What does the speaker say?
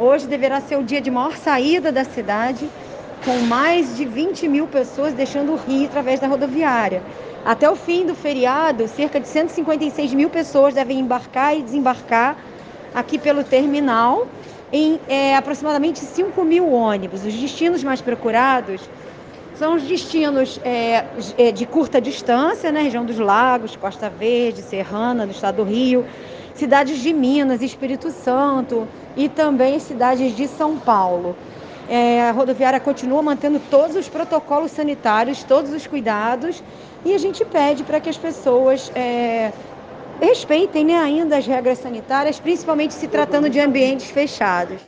hoje deverá ser o dia de maior saída da cidade, com mais de 20.000 pessoas deixando o Rio através da rodoviária. Até o fim do feriado, cerca de 156.000 pessoas devem embarcar e desembarcar aqui pelo terminal, em aproximadamente 5.000 ônibus. Os destinos mais procurados são os destinos de curta distância, né? Região dos Lagos, Costa Verde, Serrana, do estado do Rio, cidades de Minas, Espírito Santo e também cidades de São Paulo. A rodoviária continua mantendo todos os protocolos sanitários, todos os cuidados, e a gente pede para que as pessoas respeitem, né, ainda as regras sanitárias, principalmente se tratando de ambientes fechados.